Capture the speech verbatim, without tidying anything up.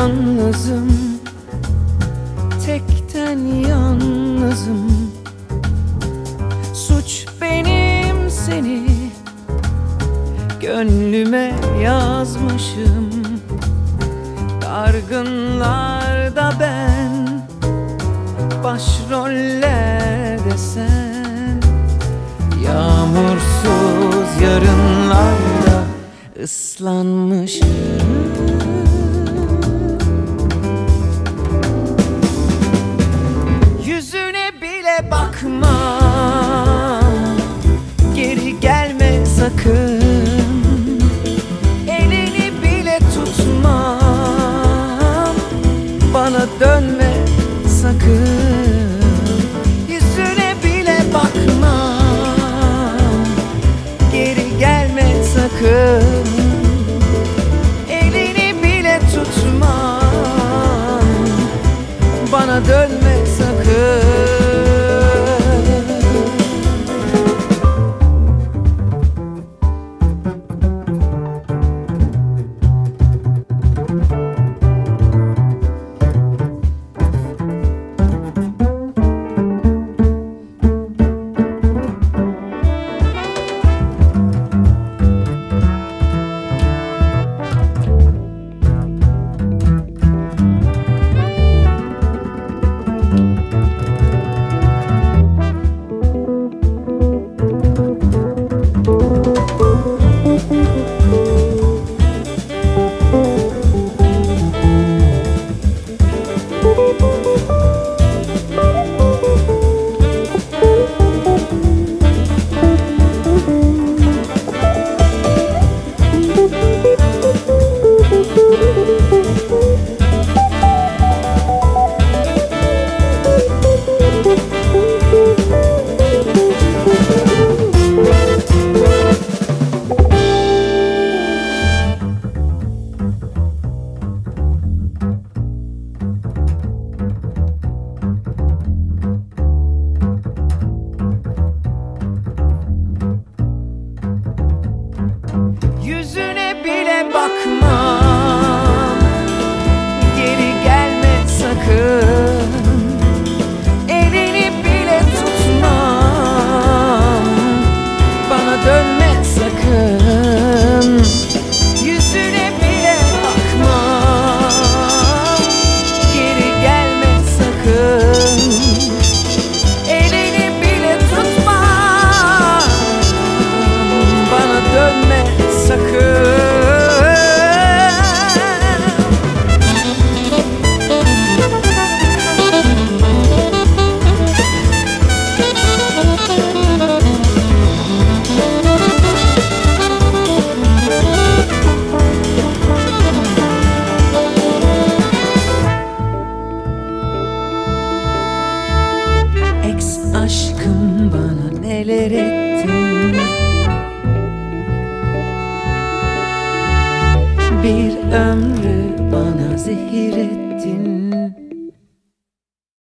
yalnızım, tekten yalnızım. Suç benim, seni gönlüme yazmışım. Dargınlarda ben, başrollerde sen. Yağmursuz yarınlarda ıslanmışım. Yüzüne bile bakmam, geri gelme sakın. Elini bile tutmam, bana dönme sakın. Yüzüne bile bakmam, geri gelme sakın. Elini bile tutmam, bana dönme sakın. Yüzüne bile bakmam, geri gelme sakın. Elini bile tutmam, bana dönme sakın. Yüzüne bile bakmam, geri gelme sakın. Elini bile tutmam, bana dönme sakın. Ex aşkım, bana neler ettin. Bir ömrü bana zehir ettin.